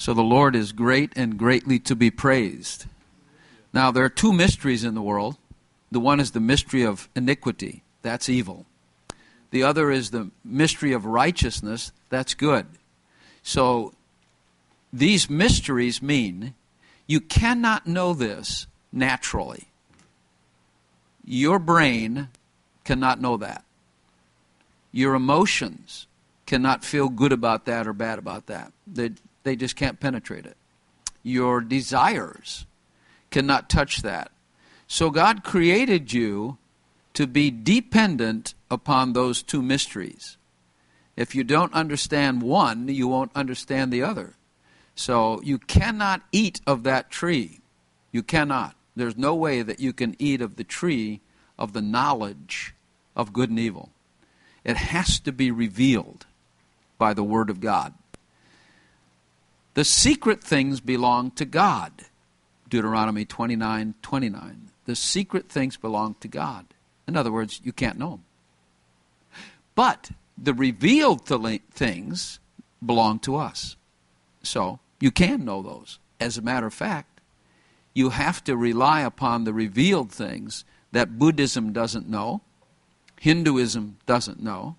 So the Lord is great and greatly to be praised. Now, there are two mysteries in the world. The one is the mystery of iniquity. That's evil. The other is the mystery of righteousness. That's good. So these mysteries mean you cannot know this naturally. Your brain cannot know that. Your emotions cannot feel good about that or bad about that. They just can't penetrate it. Your desires cannot touch that. So God created you to be dependent upon those two mysteries. If you don't understand one, you won't understand the other. So you cannot eat of that tree. You cannot. There's no way that you can eat of the tree of the knowledge of good and evil. It has to be revealed by the Word of God. The secret things belong to God. Deuteronomy 29:29. The secret things belong to God. In other words, you can't know them. But the revealed things belong to us. So you can know those. As a matter of fact, you have to rely upon the revealed things that Buddhism doesn't know, Hinduism doesn't know,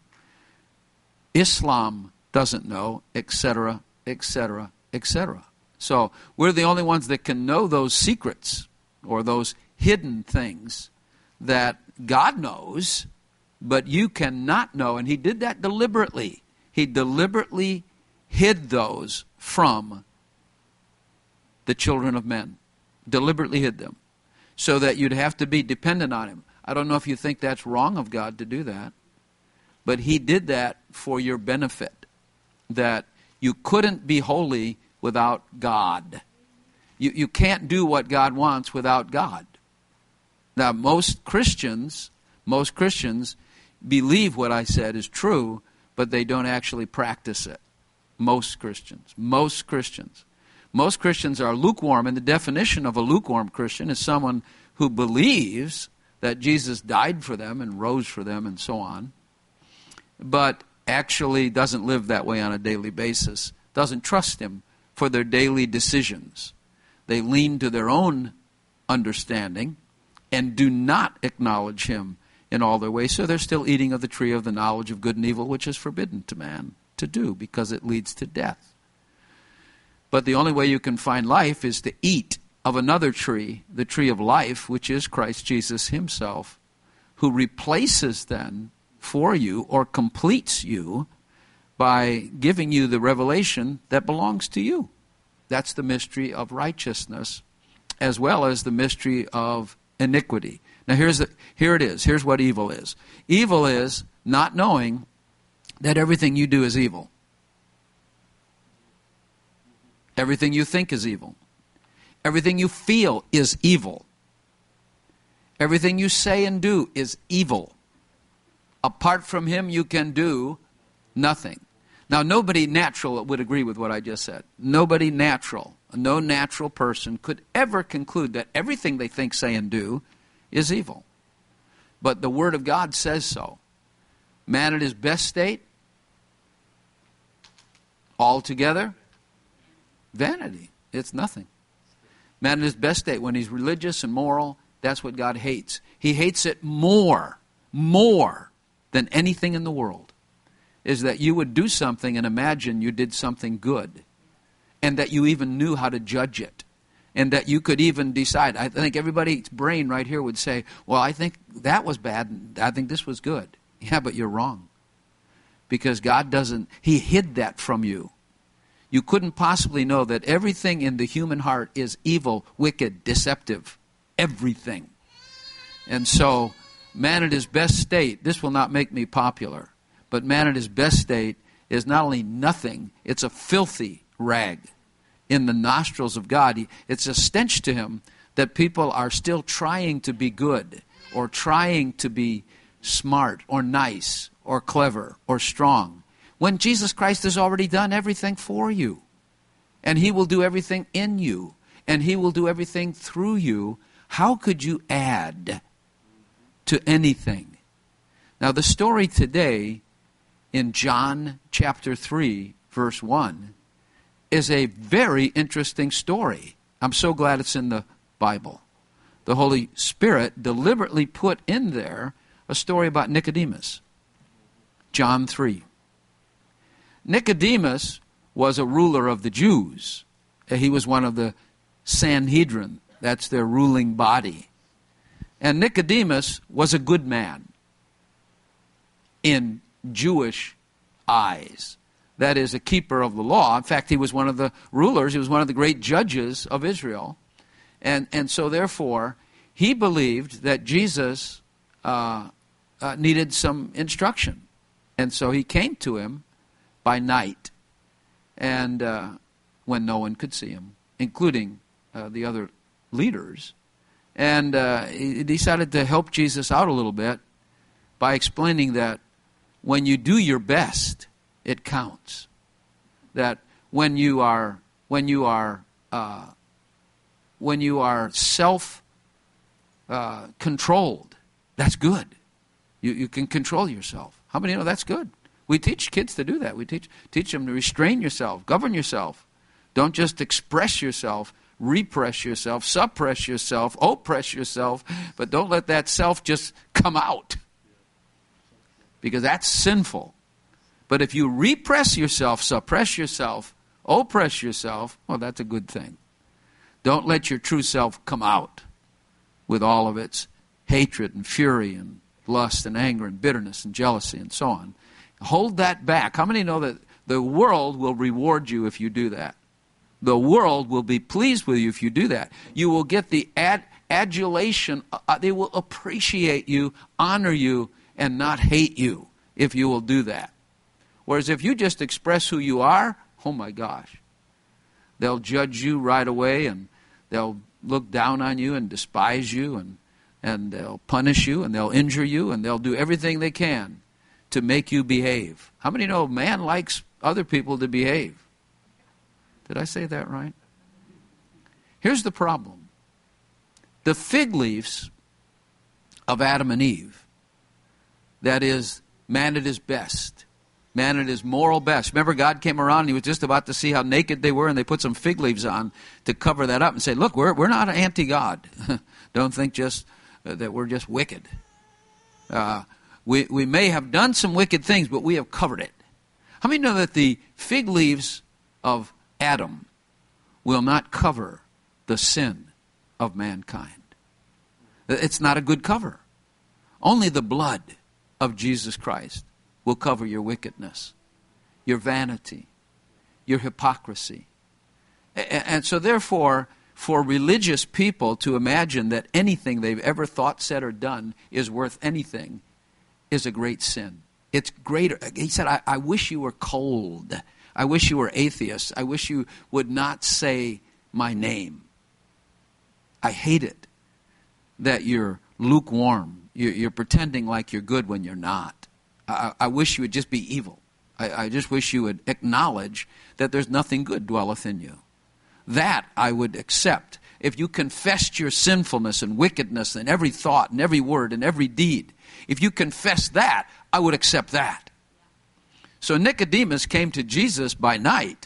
Islam doesn't know, etc., etc., etc. So we're the only ones that can know those secrets or those hidden things that God knows, but you cannot know. And He did that deliberately. He deliberately hid those from the children of men. Deliberately hid them. So that you'd have to be dependent on Him. I don't know if you think that's wrong of God to do that. But He did that for your benefit. That you couldn't be holy without God. You can't do what God wants without God. Now, most Christians believe what I said is true, but they don't actually practice it. Most Christians are lukewarm, and the definition of a lukewarm Christian is someone who believes that Jesus died for them and rose for them and so on, but actually doesn't live that way on a daily basis, doesn't trust Him for their daily decisions. They lean to their own understanding and do not acknowledge Him in all their ways. So they're still eating of the tree of the knowledge of good and evil, which is forbidden to man to do because it leads to death. But the only way you can find life is to eat of another tree, the tree of life, which is Christ Jesus Himself, who replaces then for you or completes you by giving you the revelation that belongs to you. That's the mystery of righteousness, as well as the mystery of iniquity. Now here it is. Here's what evil is. Evil is not knowing that everything you do is evil. Everything you think is evil. Everything you feel is evil. Everything you say and do is evil. Apart from Him, you can do nothing. Now, nobody natural would agree with what I just said. Nobody natural, no natural person could ever conclude that everything they think, say, and do is evil. But the Word of God says so. Man at his best state, altogether, vanity. It's nothing. Man at his best state, when he's religious and moral, that's what God hates. He hates it more than anything in the world, is that you would do something and imagine you did something good, and that you even knew how to judge it, and that you could even decide. I think everybody's brain right here would say, well, I think that was bad, and I think this was good. Yeah, but you're wrong. Because God doesn't, He hid that from you. You couldn't possibly know that everything in the human heart is evil, wicked, deceptive. Everything. And so, man at his best state, this will not make me popular, but man at his best state is not only nothing, it's a filthy rag in the nostrils of God. It's a stench to Him that people are still trying to be good or trying to be smart or nice or clever or strong, when Jesus Christ has already done everything for you. And He will do everything in you. And He will do everything through you. How could you add to anything? Now the story today in John chapter 3, verse 1, is a very interesting story. I'm so glad it's in the Bible. The Holy Spirit deliberately put in there a story about Nicodemus. John 3. Nicodemus was a ruler of the Jews. He was one of the Sanhedrin. That's their ruling body. And Nicodemus was a good man in Jewish eyes. That is, a keeper of the law. In fact, he was one of the rulers. He was one of the great judges of Israel. And so therefore, he believed that Jesus needed some instruction. And so he came to him by night, and when no one could see him, including the other leaders. And he decided to help Jesus out a little bit by explaining that when you do your best, it counts. That when you are self-controlled, that's good. You can control yourself. How many know that's good? We teach kids to do that. We teach them to restrain yourself, govern yourself. Don't just express yourself, repress yourself, suppress yourself, oppress yourself, but don't let that self just come out, because that's sinful. But if you repress yourself, suppress yourself, oppress yourself, well, that's a good thing. Don't let your true self come out with all of its hatred and fury and lust and anger and bitterness and jealousy and so on. Hold that back. How many know that the world will reward you if you do that? The world will be pleased with you if you do that. You will get the adulation. They will appreciate you, honor you, and not hate you if you will do that. Whereas if you just express who you are, oh my gosh, they'll judge you right away, and they'll look down on you and despise you, and they'll punish you, and they'll injure you, and they'll do everything they can to make you behave. How many know man likes other people to behave? Did I say that right? Here's the problem. The fig leaves of Adam and Eve, that is, man at his best, man at his moral best. Remember, God came around and he was just about to see how naked they were, and they put some fig leaves on to cover that up and say, look, we're not anti-God. Don't think just that we're just wicked. We may have done some wicked things, but we have covered it. How many know that the fig leaves of Adam will not cover the sin of mankind? It's not a good cover. Only the blood of Jesus Christ will cover your wickedness, your vanity, your hypocrisy. And so therefore, for religious people to imagine that anything they've ever thought, said, or done is worth anything is a great sin. It's greater. He said, I wish you were cold. I wish you were atheists. I wish you would not say my name. I hate it that you're lukewarm. You're pretending like you're good when you're not. I wish you would just be evil. I just wish you would acknowledge that there's nothing good dwelleth in you. That I would accept. If you confessed your sinfulness and wickedness in every thought and every word and every deed, if you confess that, I would accept that. So Nicodemus came to Jesus by night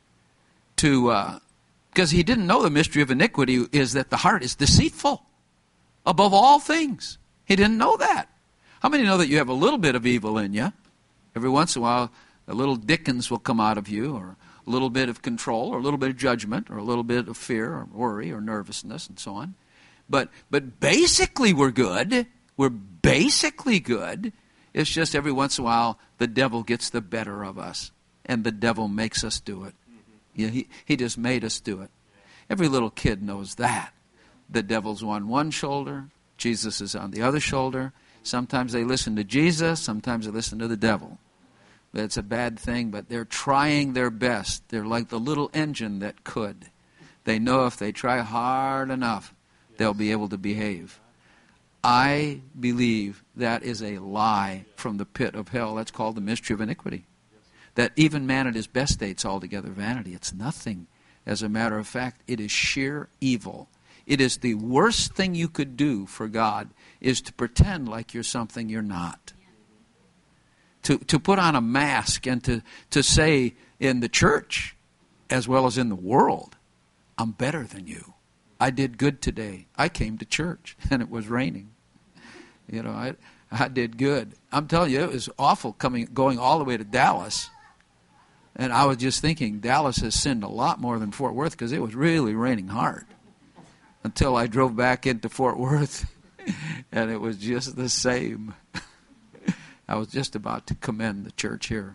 because he didn't know the mystery of iniquity is that the heart is deceitful above all things. He didn't know that. How many know that you have a little bit of evil in you? Every once in a while, a little Dickens will come out of you, or a little bit of control, or a little bit of judgment, or a little bit of fear, or worry, or nervousness, and so on. But basically we're good. We're basically good. It's just every once in a while the devil gets the better of us, and the devil makes us do it. Yeah, he just made us do it. Every little kid knows that. The devil's on one shoulder, Jesus is on the other shoulder. Sometimes they listen to Jesus, sometimes they listen to the devil. That's a bad thing, but they're trying their best. They're like the little engine that could. They know if they try hard enough, they'll be able to behave. I believe that is a lie from the pit of hell. That's called the mystery of iniquity. That even man at his best state's altogether vanity. It's nothing. As a matter of fact, it is sheer evil. It is the worst thing you could do for God is to pretend like you're something you're not. To put on a mask and to say in the church, as well as in the world, I'm better than you. I did good today. I came to church, and it was raining. You know, I did good. I'm telling you, it was awful going all the way to Dallas. And I was just thinking, Dallas has sinned a lot more than Fort Worth because it was really raining hard. Until I drove back into Fort Worth, and it was just the same. I was just about to commend the church here.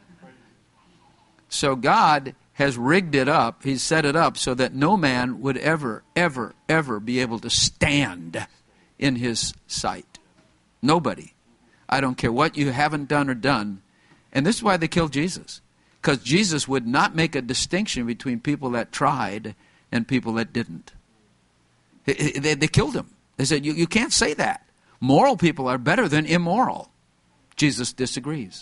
So God has rigged it up. He's set it up so that no man would ever, ever, ever be able to stand in his sight. Nobody. I don't care what you haven't done or done. And this is why they killed Jesus. Because Jesus would not make a distinction between people that tried and people that didn't. They killed him. They said, you can't say that. Moral people are better than immoral. Jesus disagrees.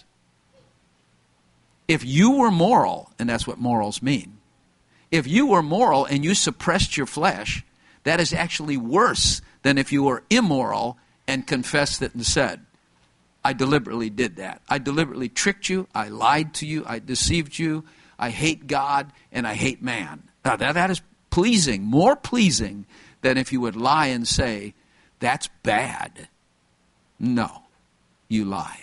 If you were moral, and that's what morals mean, if you were moral and you suppressed your flesh, that is actually worse than if you were immoral and confessed it and said, I deliberately did that. I deliberately tricked you. I lied to you. I deceived you. I hate God and I hate man. Now, that is pleasing, more pleasing than if you would lie and say, that's bad. No, you lied.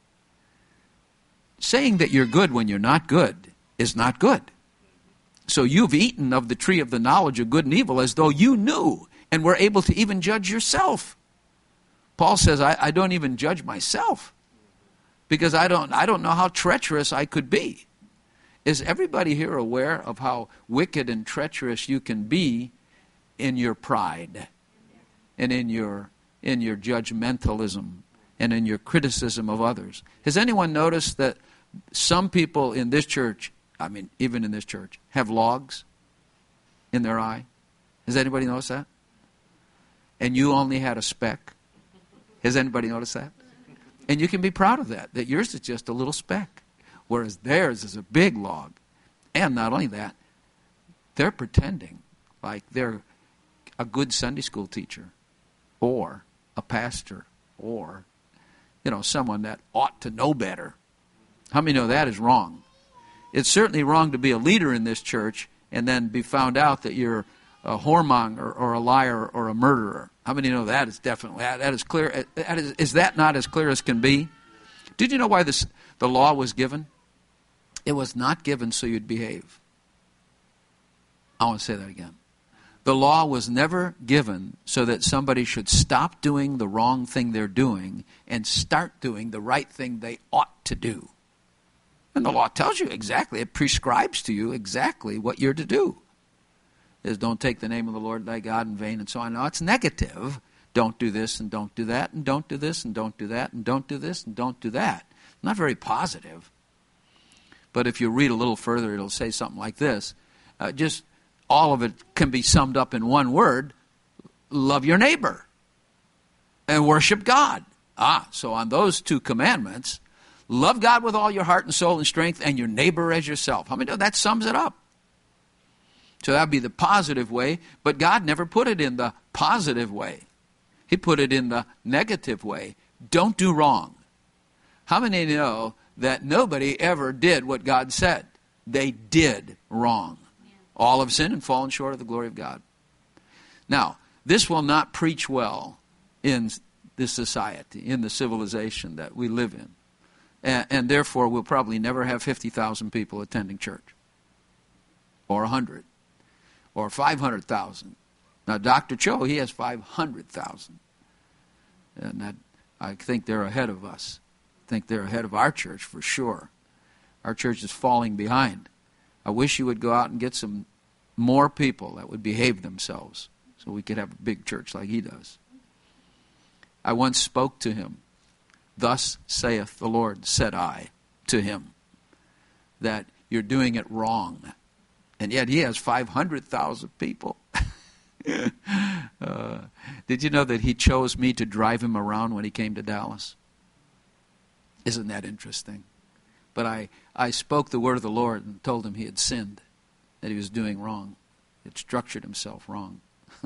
Saying that you're good when you're not good is not good. So you've eaten of the tree of the knowledge of good and evil as though you knew and were able to even judge yourself. Paul says, I don't even judge myself because I don't know how treacherous I could be. Is everybody here aware of how wicked and treacherous you can be in your pride and in your judgmentalism and in your criticism of others? Has anyone noticed that some people in this church, I mean, even in this church, have logs in their eye? Has anybody noticed that? And you only had a speck. Has anybody noticed that? And you can be proud of that yours is just a little speck, whereas theirs is a big log. And not only that, they're pretending like they're a good Sunday school teacher or a pastor or, someone that ought to know better. How many know that is wrong? It's certainly wrong to be a leader in this church and then be found out that you're a whoremonger or a liar or a murderer. How many know that is definitely, that is clear? Is that not as clear as can be? Did you know why the law was given? It was not given so you'd behave. I want to say that again. The law was never given so that somebody should stop doing the wrong thing they're doing and start doing the right thing they ought to do. And the law tells you exactly, it prescribes to you exactly what you're to do. Is don't take the name of the Lord thy God in vain and so on. Now it's negative. Don't do this and don't do that and don't do this and don't do that and don't do this and don't do that. Not very positive. But if you read a little further, it'll say something like this. Just all of it can be summed up in one word. Love your neighbor and worship God. So on those two commandments, love God with all your heart and soul and strength and your neighbor as yourself. How many know that sums it up? So that would be the positive way, but God never put it in the positive way. He put it in the negative way. Don't do wrong. How many know that nobody ever did what God said? They did wrong. All have sinned and fallen short of the glory of God. Now, this will not preach well in this society, in the civilization that we live in. And therefore, we'll probably never have 50,000 people attending church. Or 100. Or 500,000. Now, Dr. Cho, he has 500,000. And I think they're ahead of us. I think they're ahead of our church for sure. Our church is falling behind. I wish you would go out and get some more people that would behave themselves so we could have a big church like he does. I once spoke to him. Thus saith the Lord, said I to him, that you're doing it wrong. And yet he has 500,000 people. Did you know that he chose me to drive him around when he came to Dallas? Isn't that interesting? But I spoke the word of the Lord and told him he had sinned, that he was doing wrong. He had structured himself wrong.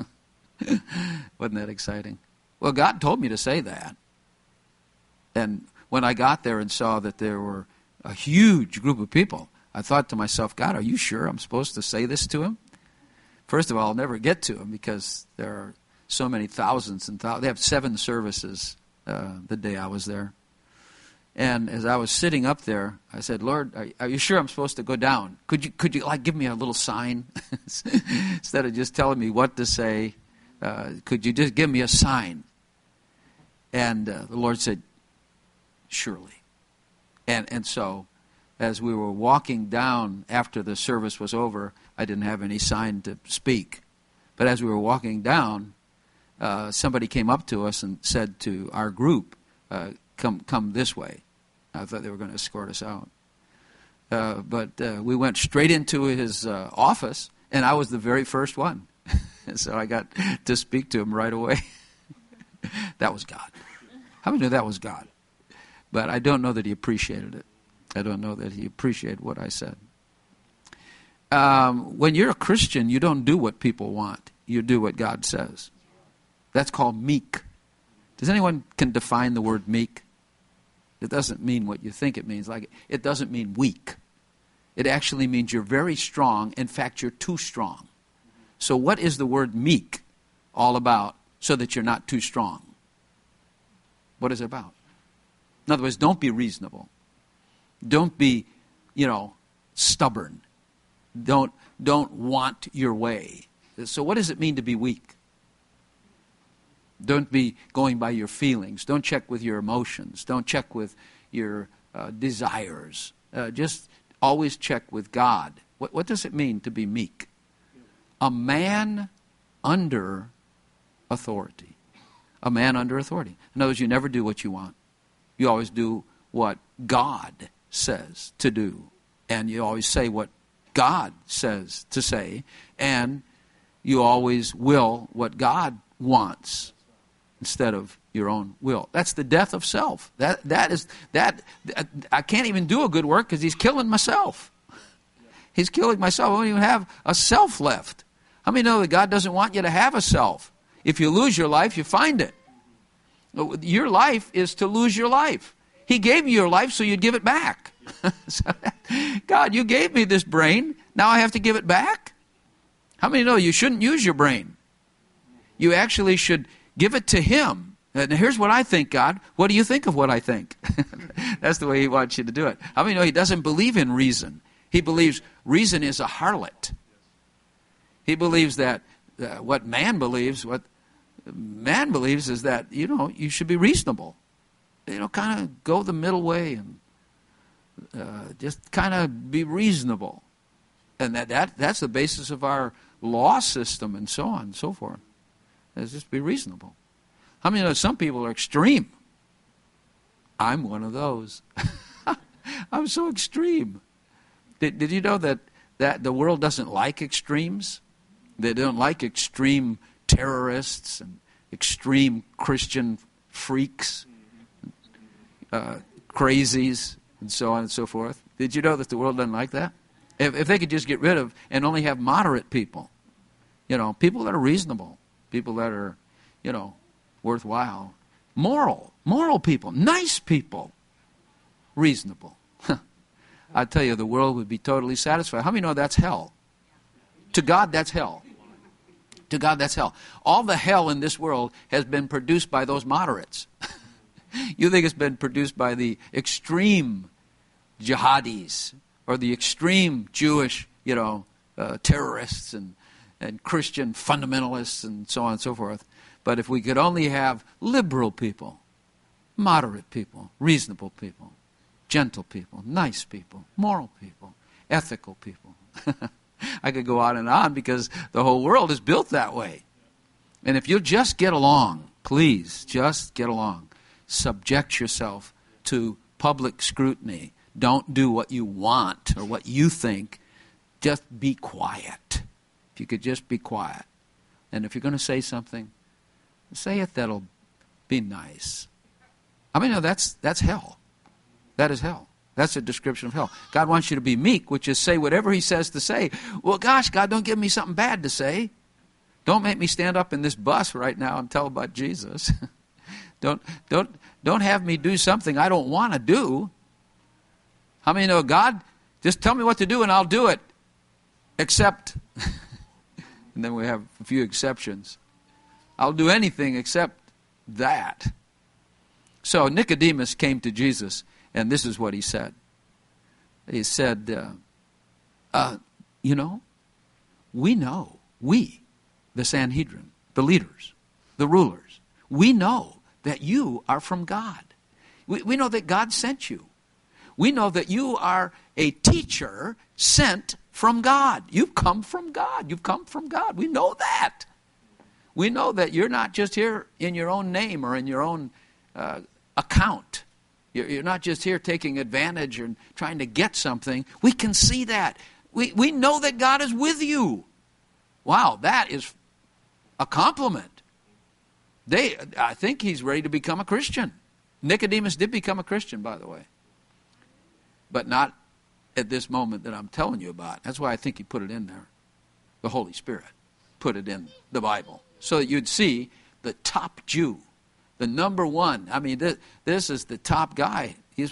Wasn't that exciting? Well, God told me to say that. And when I got there and saw that there were a huge group of people, I thought to myself, God, are you sure I'm supposed to say this to him? First of all, I'll never get to him because there are so many thousands and thousands. They have 7 services the day I was there. And as I was sitting up there, I said, Lord, are you sure I'm supposed to go down? Could you like give me a little sign? Instead of just telling me what to say, could you just give me a sign? And the Lord said, surely. And so as we were walking down after the service was over, I didn't have any sign to speak. But as we were walking down, somebody came up to us and said to our group, come this way. I thought they were going to escort us out. But we went straight into his office, and I was the very first one. So I got to speak to him right away. That was God. How many knew that was God? But I don't know that he appreciated it. I don't know that he appreciated what I said. When you're a Christian, you don't do what people want. You do what God says. That's called meek. Does anyone can define the word meek? It doesn't mean what you think it means. Like it doesn't mean weak. It actually means you're very strong. In fact, you're too strong. So what is the word meek all about so that you're not too strong? What is it about? In other words, don't be reasonable. Don't be, stubborn. Don't want your way. So what does it mean to be weak? Don't be going by your feelings. Don't check with your emotions. Don't check with your desires. Just always check with God. What does it mean to be meek? A man under authority. A man under authority. In other words, you never do what you want. You always do what God says to do. And you always say what God says to say. And you always will what God wants instead of your own will. That's the death of self. That I can't even do a good work because he's killing myself. He's killing myself. I don't even have a self left. How many know that God doesn't want you to have a self? If you lose your life, you find it. Your life is to lose your life. He gave you your life so you'd give it back. God, you gave me this brain. Now I have to give it back? How many know you shouldn't use your brain? You actually should give it to him. And here's what I think, God. What do you think of what I think? That's the way he wants you to do it. How many know he doesn't believe in reason? He believes reason is a harlot. He believes that what man believes is that, you should be reasonable. Kind of go the middle way and just kind of be reasonable. And that's the basis of our law system and so on and so forth. Is just be reasonable. How many know some people are extreme? I'm one of those. I'm so extreme. Did you know that the world doesn't like extremes? They don't like extreme terrorists and extreme Christian freaks, crazies, and so on and so forth. Did you know that the world doesn't like that? If they could just get rid of and only have moderate people, people that are reasonable, people that are, worthwhile, moral people, nice people, reasonable. I tell you, the world would be totally satisfied. How many know that's hell? To God, that's hell. To God, that's hell. All the hell in this world has been produced by those moderates. You think it's been produced by the extreme jihadis or the extreme Jewish, terrorists and Christian fundamentalists and so on and so forth. But if we could only have liberal people, moderate people, reasonable people, gentle people, nice people, moral people, ethical people. I could go on because the whole world is built that way. And if you'll just get along, please, just get along. Subject yourself to public scrutiny. Don't do what you want or what you think. Just be quiet. If you could just be quiet. And if you're going to say something, say it that'll be nice. I mean, no, that's hell. That is hell. That's a description of hell. God wants you to be meek, which is say whatever he says to say. Well, gosh, God, don't give me something bad to say. Don't make me stand up in this bus right now and tell about Jesus. Don't have me do something I don't want to do. How many know God Just tell me what to do and I'll do it. Except, and then we have a few exceptions. I'll do anything except that. So Nicodemus came to Jesus, and this is what he said. He said, we, the Sanhedrin, the leaders, the rulers, we know that you are from God. We know that God sent you. We know that you are a teacher sent from God. You've come from God. You've come from God. We know that. We know that you're not just here in your own name or in your own account. You're not just here taking advantage and trying to get something. We can see that. We know that God is with you. Wow, that is a compliment. I think he's ready to become a Christian. Nicodemus did become a Christian, by the way. But not at this moment that I'm telling you about. That's why I think he put it in there. The Holy Spirit put it in the Bible. So that you'd see the top Jew, the number one. I mean, this is the top guy. He's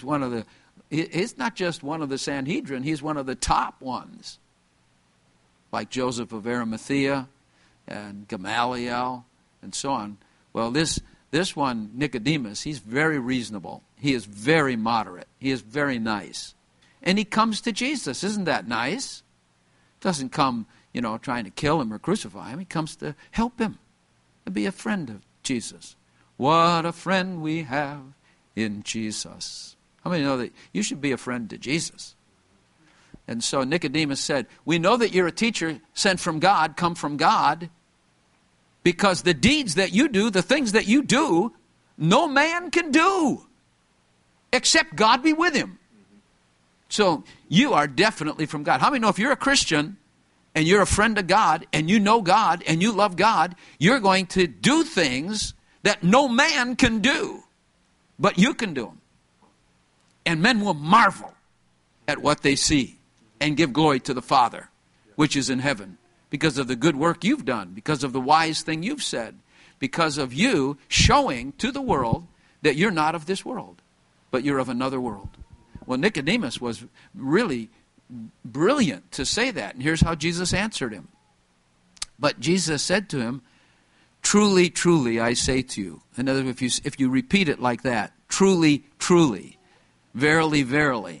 not just one of the Sanhedrin, he's one of the top ones. Like Joseph of Arimathea and Gamaliel and so on. Well, this one, Nicodemus, he's very reasonable. He is very moderate. He is very nice. And he comes to Jesus. Isn't that nice? Doesn't come, trying to kill him or crucify him. He comes to help him and be a friend of Jesus. What a friend we have in Jesus. How many know that you should be a friend to Jesus? And so Nicodemus said, we know that you're a teacher sent from God, come from God, because the deeds that you do, the things that you do, no man can do except God be with him. So you are definitely from God. How many know if you're a Christian and you're a friend of God and you know God and you love God, you're going to do things that no man can do, but you can do them. And men will marvel at what they see and give glory to the Father, which is in heaven, because of the good work you've done, because of the wise thing you've said, because of you showing to the world that you're not of this world, but you're of another world. Well, Nicodemus was really brilliant to say that, and here's how Jesus answered him. But Jesus said to him, truly, truly, I say to you. In other words, if you repeat it like that, truly, truly, verily, verily,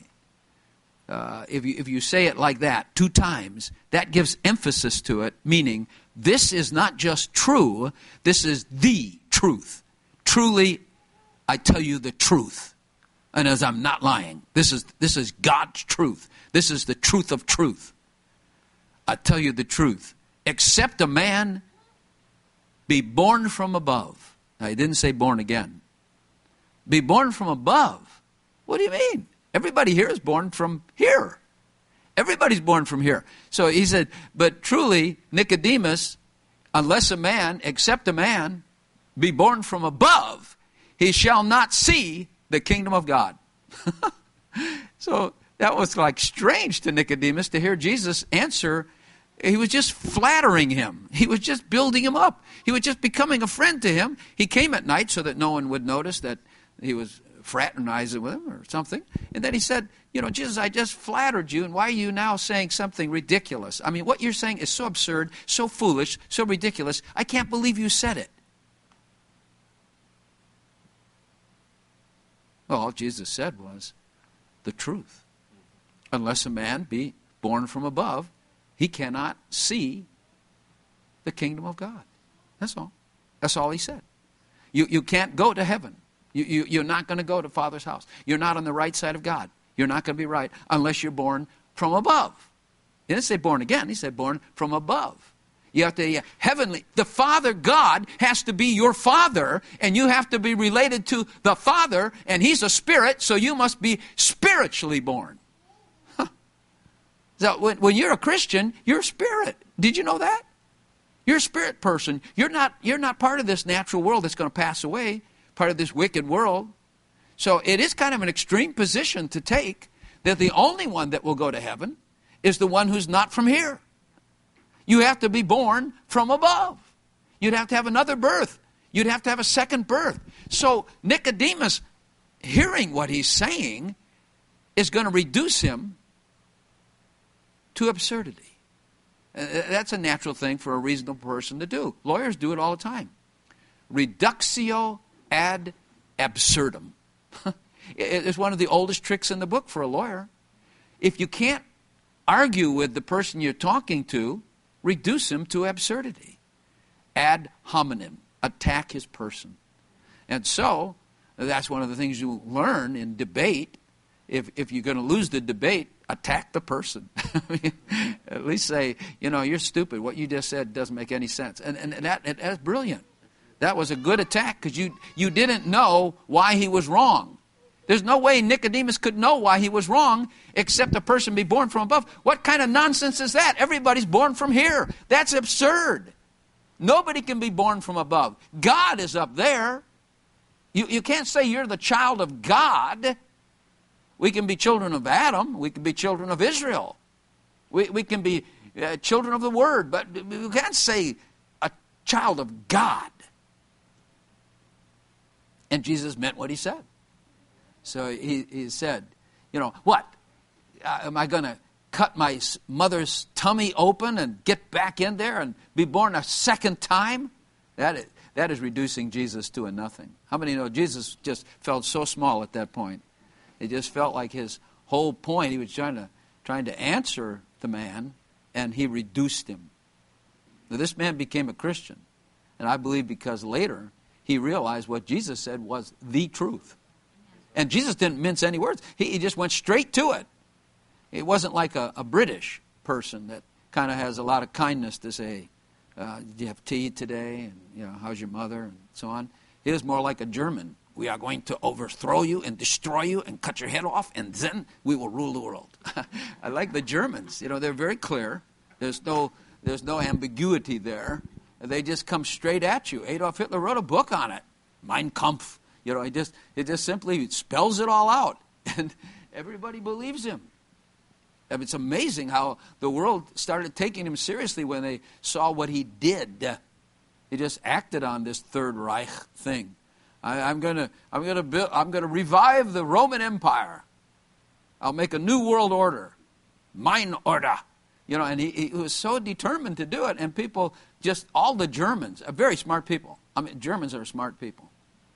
if you say it like that 2 times, that gives emphasis to it, meaning this is not just true, this is the truth. Truly, I tell you the truth. And as I'm not lying, this is God's truth. This is the truth of truth. I tell you the truth. Except a man be born from above. Now, he didn't say born again. Be born from above. What do you mean? Everybody here is born from here. Everybody's born from here. So he said, but truly, Nicodemus, unless a man, except a man, be born from above, he shall not see the kingdom of God. So that was like strange to Nicodemus to hear Jesus answer. He was just flattering him. He was just building him up. He was just becoming a friend to him. He came at night so that no one would notice that he was fraternizing with him or something. And then he said, Jesus, I just flattered you, and why are you now saying something ridiculous? I mean, what you're saying is so absurd, so foolish, so ridiculous. I can't believe you said it. Well, all Jesus said was the truth. Unless a man be born from above, he cannot see the kingdom of God. That's all. That's all he said. You can't go to heaven. You're not going to go to Father's house. You're not on the right side of God. You're not going to be right unless you're born from above. He didn't say born again. He said born from above. You have to, heavenly, the Father God has to be your Father, and you have to be related to the Father, and He's a spirit, so you must be spiritually born. Huh. So when you're a Christian, you're a spirit. Did you know that? You're a spirit person. You're not part of this natural world that's going to pass away, part of this wicked world. So it is kind of an extreme position to take that the only one that will go to heaven is the one who's not from here. You have to be born from above. You'd have to have another birth. You'd have to have a second birth. So Nicodemus, hearing what he's saying, is going to reduce him to absurdity. That's a natural thing for a reasonable person to do. Lawyers do it all the time. Reductio ad absurdum. It's one of the oldest tricks in the book for a lawyer. If you can't argue with the person you're talking to, reduce him to absurdity. Ad hominem. Attack his person. And so, that's one of the things you learn in debate. If you're going to lose the debate, attack the person. At least say, you're stupid. What you just said doesn't make any sense. And that's brilliant. That was a good attack because you didn't know why he was wrong. There's no way Nicodemus could know why he was wrong except a person be born from above. What kind of nonsense is that? Everybody's born from here. That's absurd. Nobody can be born from above. God is up there. You can't say you're the child of God. We can be children of Adam. We can be children of Israel. We can be children of the Word. But we can't say a child of God. And Jesus meant what he said. So he said, what? Am I going to cut my mother's tummy open and get back in there and be born a second time? That is reducing Jesus to a nothing. How many know Jesus just felt so small at that point? It just felt like his whole point, he was trying to answer the man, and he reduced him. Now, this man became a Christian, and I believe because later he realized what Jesus said was the truth. And Jesus didn't mince any words. He just went straight to it. It wasn't like a British person that kind of has a lot of kindness to say, did you have tea today? And, how's your mother? And so on. He was more like a German. We are going to overthrow you and destroy you and cut your head off, and then we will rule the world. I like the Germans. They're very clear. There's no ambiguity there. They just come straight at you. Adolf Hitler wrote a book on it, Mein Kampf. It just simply spells it all out, and everybody believes him. I mean, it's amazing how the world started taking him seriously when they saw what he did. He just acted on this Third Reich thing. I'm going to revive the Roman Empire. I'll make a new world order, Mein Order. And he was so determined to do it, and people, all the Germans are very smart people. I mean, Germans are smart people.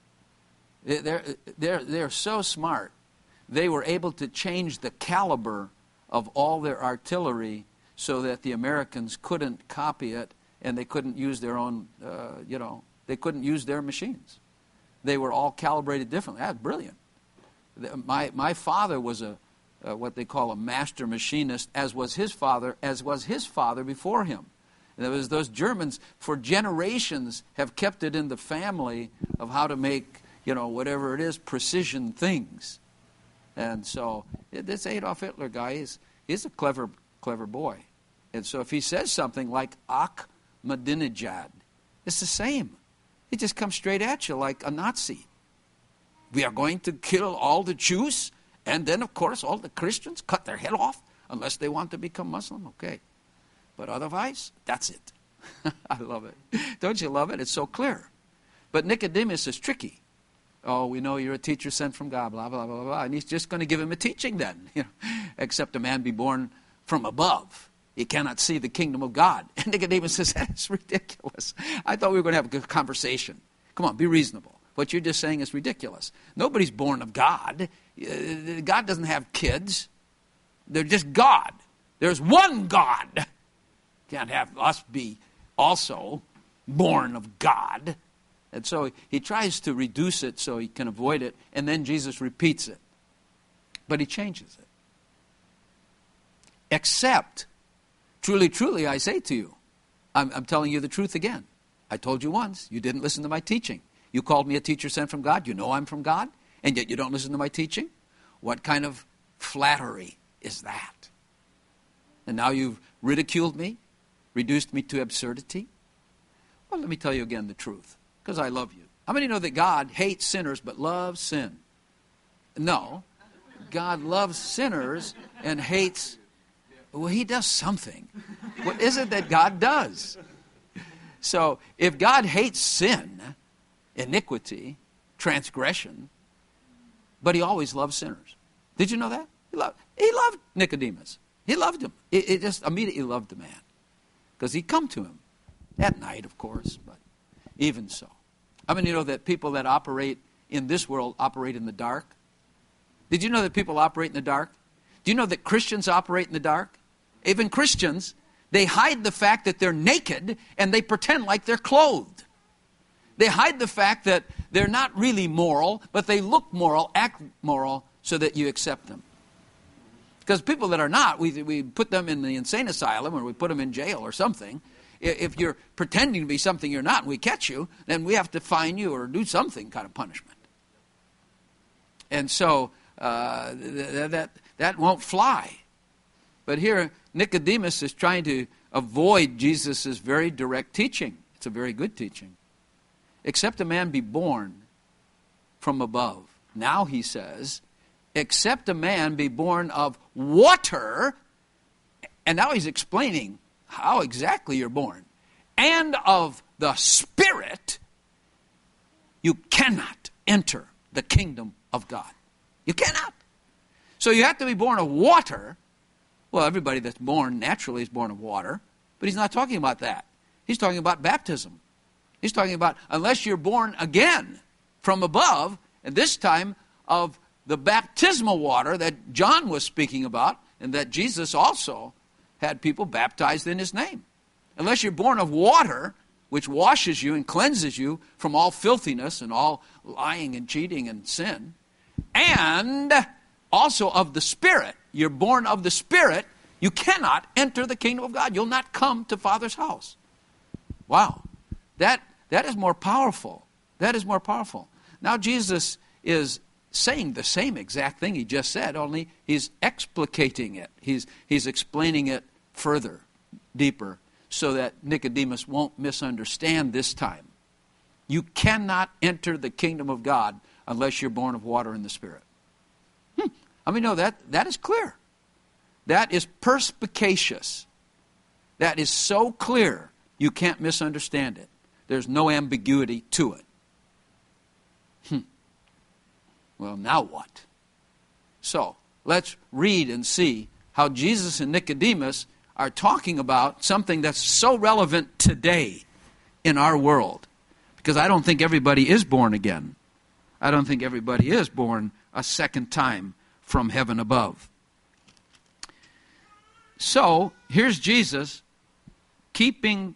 They're so smart. They were able to change the caliber of all their artillery so that the Americans couldn't copy it, and they couldn't use their own, they couldn't use their machines. They were all calibrated differently. That's brilliant. My father was what they call a master machinist, as was his father before him. And there was those Germans for generations have kept it in the family of how to make, whatever it is, precision things. And so this Adolf Hitler guy is a clever boy. And so if he says something like Ahmadinejad, it's the same. He just comes straight at you like a Nazi. We are going to kill all the Jews, and then, of course, all the Christians, cut their head off, unless they want to become Muslim. Okay. But otherwise, that's it. I love it. Don't you love it? It's so clear. But Nicodemus is tricky. Oh, we know you're a teacher sent from God, blah, blah, blah, blah. And he's just going to give him a teaching then. Except a man be born from above. You cannot see the kingdom of God. And Nicodemus says, that's ridiculous. I thought we were going to have a good conversation. Come on, be reasonable. What you're just saying is ridiculous. Nobody's born of God. God doesn't have kids. They're just God. There's one God. Can't have us be also born of God. And so he tries to reduce it so he can avoid it, and then Jesus repeats it. But he changes it. Except, truly, truly, I say to you, I'm telling you the truth again. I told you once, you didn't listen to my teaching. You called me a teacher sent from God. You know I'm from God, and yet you don't listen to my teaching? What kind of flattery is that? And now you've ridiculed me, reduced me to absurdity? Well, let me tell you again the truth, because I love you. How many know that God hates sinners but loves sin? No. God loves sinners and hates... Well, he does something. What is it that God does? So, if God hates sin, iniquity, transgression, but he always loves sinners. Did you know that? He loved Nicodemus. He loved him. It just immediately loved the man. Because he'd come to him. At night, of course, but even so. I mean, you know that people that operate in this world operate in the dark? Did you know that people operate in the dark? Do you know that Christians operate in the dark? Even Christians, they hide the fact that they're naked and they pretend like they're clothed. They hide the fact that they're not really moral, but they look moral, act moral, so that you accept them. Because people that are not, we put them in the insane asylum or we put them in jail or something. If you're pretending to be something you're not and we catch you, then we have to fine you or do something kind of punishment. And so that won't fly. But here Nicodemus is trying to avoid Jesus' very direct teaching. It's a very good teaching. Except a man be born from above. Now he says, except a man be born of water, and now he's explaining how exactly you're born, and of the Spirit, you cannot enter the kingdom of God. You cannot. So you have to be born of water. Well, everybody that's born naturally is born of water, but he's not talking about that. He's talking about baptism. He's talking about unless you're born again from above, and this time of the baptismal water that John was speaking about, and that Jesus also had people baptized in his name. Unless you're born of water, which washes you and cleanses you from all filthiness and all lying and cheating and sin, and also of the Spirit. You're born of the Spirit, you cannot enter the kingdom of God. You'll not come to Father's house. Wow. That is more powerful. That is more powerful. Now Jesus is saying the same exact thing he just said, only he's explicating it. He's explaining it further, deeper, so that Nicodemus won't misunderstand this time. You cannot enter the kingdom of God unless you're born of water and the Spirit. I mean, no, that is clear. That is perspicacious. That is so clear, you can't misunderstand it. There's no ambiguity to it. Well, now what? So, let's read and see how Jesus and Nicodemus are talking about something that's so relevant today in our world. Because I don't think everybody is born again. I don't think everybody is born a second time from heaven above. So, here's Jesus keeping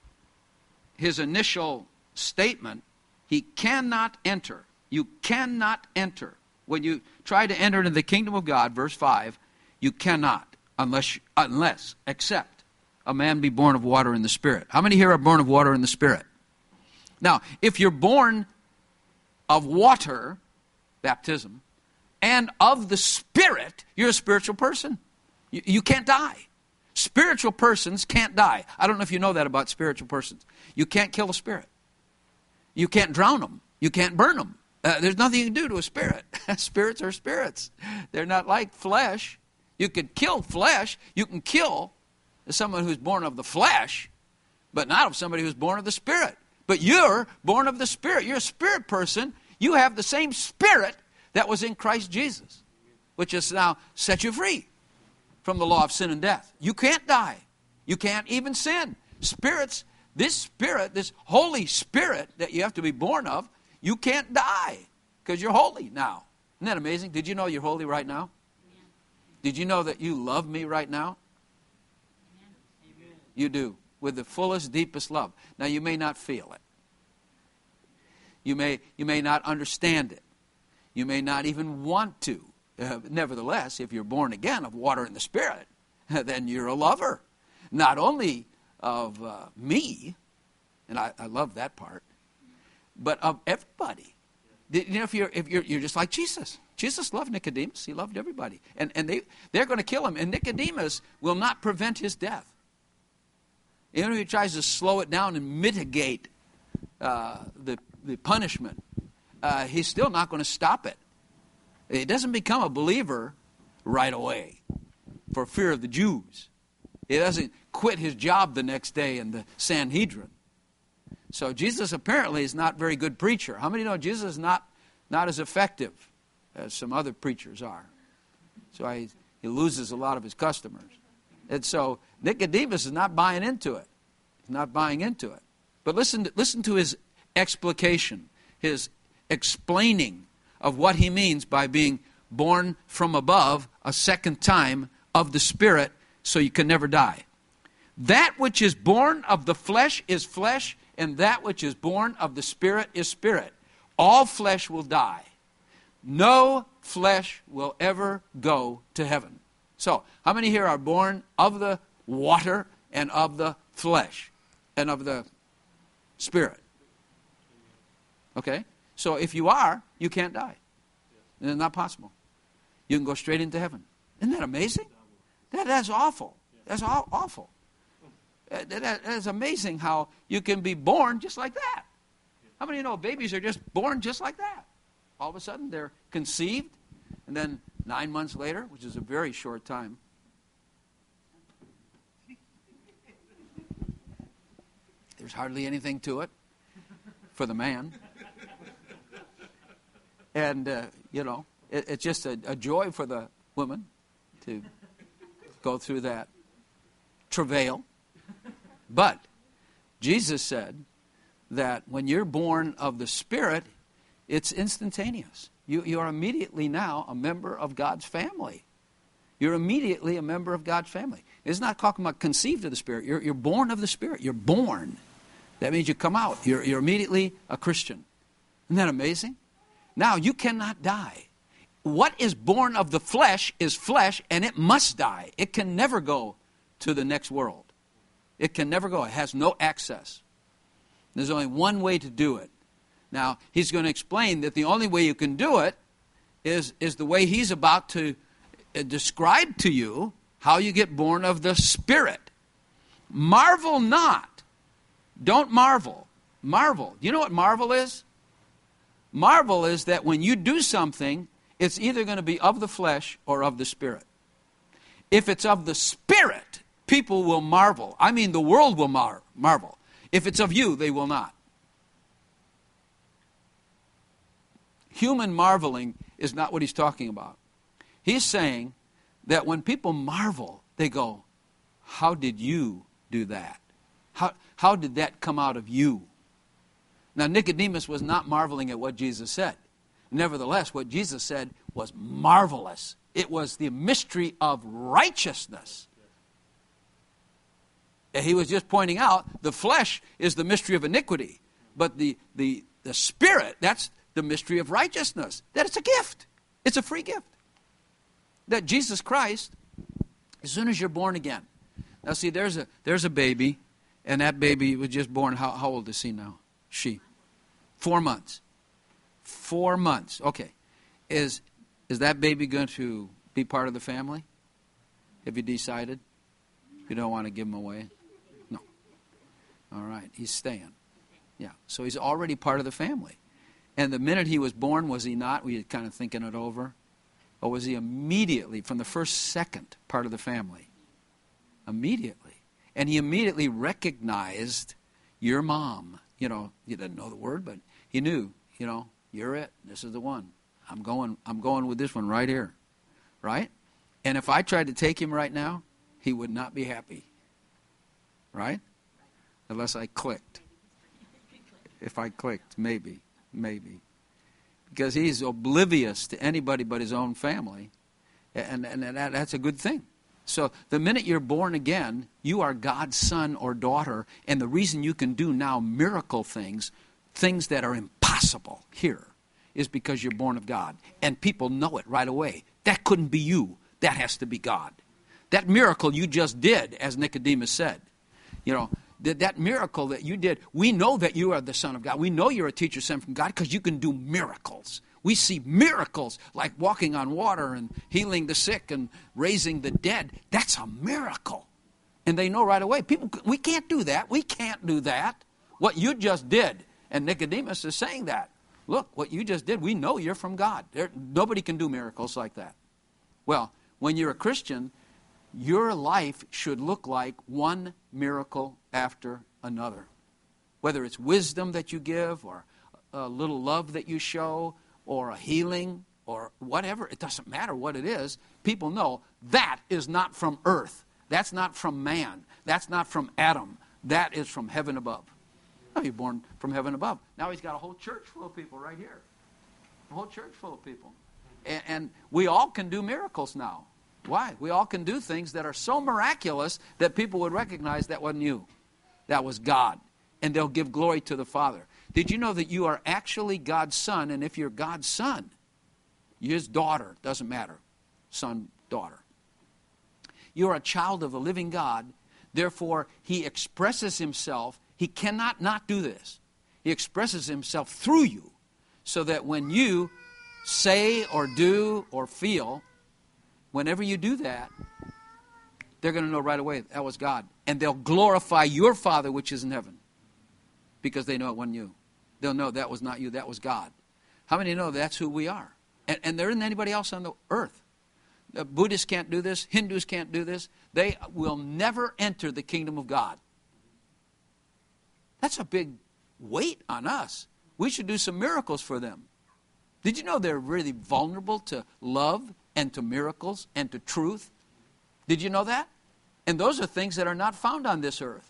his initial statement. He cannot enter. You cannot enter. When you try to enter into the kingdom of God, verse 5, you cannot unless, except a man be born of water and the Spirit. How many here are born of water and the Spirit? Now, if you're born of water, baptism, and of the Spirit, you're a spiritual person. You can't die. Spiritual persons can't die. I don't know if you know that about spiritual persons. You can't kill a spirit. You can't drown them. You can't burn them. There's nothing you can do to a spirit. Spirits are spirits. They're not like flesh. You could kill flesh. You can kill someone who's born of the flesh, but not of somebody who's born of the Spirit. But you're born of the Spirit. You're a spirit person. You have the same Spirit that was in Christ Jesus, which has now set you free from the law of sin and death. You can't die. You can't even sin. Spirits, this Spirit, this Holy Spirit that you have to be born of, you can't die because you're holy now. Isn't that amazing? Did you know you're holy right now? Amen. Did you know that you love me right now? Amen. You do, with the fullest, deepest love. Now, you may not feel it. You may not understand it. You may not even want to. Nevertheless, if you're born again of water and the Spirit, then you're a lover. Not only of me, and I love that part, but of everybody. You know, if you're just like Jesus. Jesus loved Nicodemus. He loved everybody. And they're going to kill him. And Nicodemus will not prevent his death. Even if he tries to slow it down and mitigate the punishment, he's still not going to stop it. He doesn't become a believer right away for fear of the Jews. He doesn't quit his job the next day in the Sanhedrin. So Jesus apparently is not a very good preacher. How many know Jesus is not as effective as some other preachers are? So he loses a lot of his customers. And so Nicodemus is not buying into it. He's not buying into it. But listen to his explication, his explaining of what he means by being born from above a second time of the Spirit, so you can never die. That which is born of the flesh is flesh, and that which is born of the Spirit is spirit. All flesh will die. No flesh will ever go to heaven. So, how many here are born of the water and of the flesh and of the Spirit? Okay? So if you are, you can't die. It's not possible. You can go straight into heaven. Isn't that amazing? That's awful. That's awful. That is amazing how you can be born just like that. How many of you know babies are just born just like that? All of a sudden they're conceived, and then 9 months later, which is a very short time, there's hardly anything to it for the man. And, it's just a joy for the woman to go through that travail. But Jesus said that when you're born of the Spirit, it's instantaneous. You are immediately now a member of God's family. You're immediately a member of God's family. It's not talking about conceived of the Spirit. You're born of the Spirit. You're born. That means you come out. You're immediately a Christian. Isn't that amazing? Now, you cannot die. What is born of the flesh is flesh, and it must die. It can never go to the next world. It can never go. It has no access. There's only one way to do it. Now, he's going to explain that the only way you can do it is the way he's about to describe to you how you get born of the Spirit. Marvel not. Don't marvel. Marvel. You know what marvel is? Marvel is that when you do something, it's either going to be of the flesh or of the Spirit. If it's of the Spirit, people will marvel. I mean, the world will marvel. If it's of you, they will not. Human marveling is not what he's talking about. He's saying that when people marvel, they go, how did you do that? How did that come out of you? Now, Nicodemus was not marveling at what Jesus said. Nevertheless, what Jesus said was marvelous. It was the mystery of righteousness. He was just pointing out the flesh is the mystery of iniquity, but the Spirit, that's the mystery of righteousness. That it's a gift. It's a free gift. That Jesus Christ, as soon as you're born again. Now see, there's a baby, and that baby was just born. How old is he now? She. 4 months. 4 months. Okay. Is that baby going to be part of the family? Have you decided? You don't want to give him away? No. All right. He's staying. Yeah. So he's already part of the family. And the minute he was born, was he not? Were you kind of thinking it over? Or was he immediately, from the first second, part of the family? Immediately. And he immediately recognized your mom. You know, he didn't know the word, but he knew, you're it. This is the one. I'm going with this one right here. Right? And if I tried to take him right now, he would not be happy. Right? Unless I clicked. If I clicked, maybe. Because he's oblivious to anybody but his own family. And that's a good thing. So the minute you're born again, you are God's son or daughter. And the reason you can do now miracle things that are impossible here, is because you're born of God. And people know it right away. That couldn't be you. That has to be God. That miracle you just did, as Nicodemus said, that miracle that you did, we know that you are the Son of God. We know you're a teacher sent from God because you can do miracles. We see miracles like walking on water and healing the sick and raising the dead. That's a miracle. And they know right away. People, we can't do that. We can't do that. What you just did. And Nicodemus is saying that. Look, what you just did, we know you're from God. Nobody can do miracles like that. Well, when you're a Christian, your life should look like one miracle after another. Whether it's wisdom that you give, or a little love that you show, or a healing, or whatever. It doesn't matter what it is. People know that is not from earth. That's not from man. That's not from Adam. That is from heaven above. Oh, you're born from heaven above. Now he's got a whole church full of people right here. A whole church full of people. And we all can do miracles now. Why? We all can do things that are so miraculous that people would recognize that wasn't you. That was God. And they'll give glory to the Father. Did you know that you are actually God's son? And if you're God's son, his daughter, doesn't matter. Son, daughter. You're a child of the living God. Therefore, he expresses himself. He cannot not do this. He expresses himself through you so that when you say or do or feel, whenever you do that, they're going to know right away that was God. And they'll glorify your Father which is in heaven because they know it wasn't you. They'll know that was not you, that was God. How many know that's who we are? And there isn't anybody else on the earth. The Buddhists can't do this. Hindus can't do this. They will never enter the kingdom of God. That's a big weight on us. We should do some miracles for them. Did you know they're really vulnerable to love and to miracles and to truth? Did you know that? And those are things that are not found on this earth.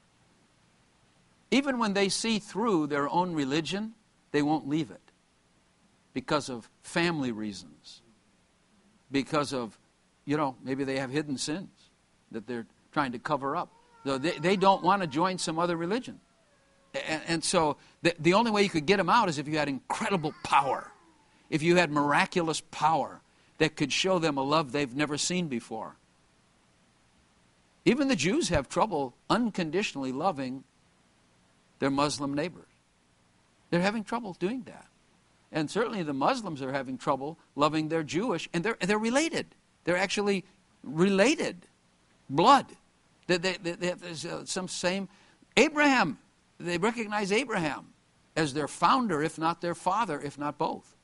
Even when they see through their own religion, they won't leave it because of family reasons. Because of, maybe they have hidden sins that they're trying to cover up. So they don't want to join some other religion. And so the only way you could get them out is if you had incredible power. If you had miraculous power that could show them a love they've never seen before. Even the Jews have trouble unconditionally loving their Muslim neighbors. They're having trouble doing that. And certainly the Muslims are having trouble loving their Jewish, and they're related. They're actually related. Blood. There's some same. Abraham, they recognize Abraham as their founder, if not their father, if not both.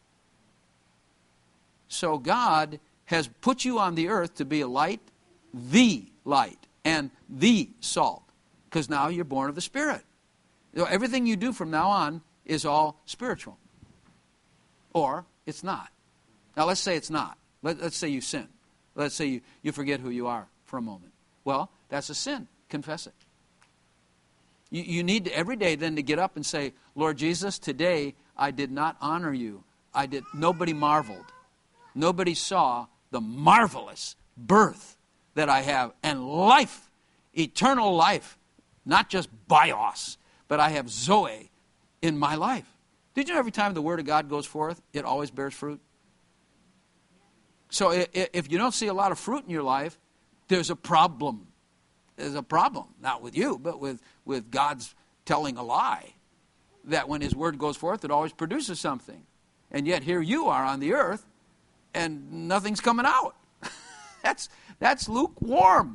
So God has put you on the earth to be a light, and the salt. Because now you're born of the Spirit. Everything you do from now on is all spiritual. Or it's not. Now let's say it's not. Let's say you sin. Let's say you forget who you are for a moment. Well, that's a sin. Confess it. You need to, every day then to get up and say, Lord Jesus, today I did not honor you. Nobody marveled. Nobody saw the marvelous birth that I have and life, eternal life, not just bios, but I have Zoe in my life. Did you know every time the Word of God goes forth, it always bears fruit? So if you don't see a lot of fruit in your life, there's a problem. There's a problem, not with you, but with God's telling a lie. That when His Word goes forth, it always produces something. And yet here you are on the earth, and nothing's coming out. That's lukewarm.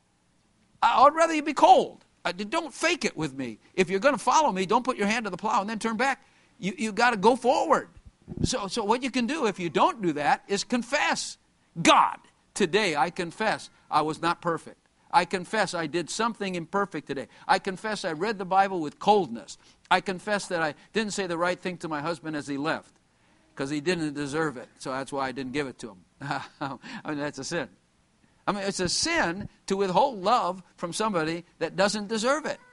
I'd rather you be cold. Don't fake it with me. If you're going to follow me, don't put your hand to the plow and then turn back. You got to go forward. So what you can do if you don't do that is confess. God, today I confess I was not perfect. I confess I did something imperfect today. I confess I read the Bible with coldness. I confess that I didn't say the right thing to my husband as he left because he didn't deserve it. So that's why I didn't give it to him. I mean, that's a sin. I mean, it's a sin to withhold love from somebody that doesn't deserve it.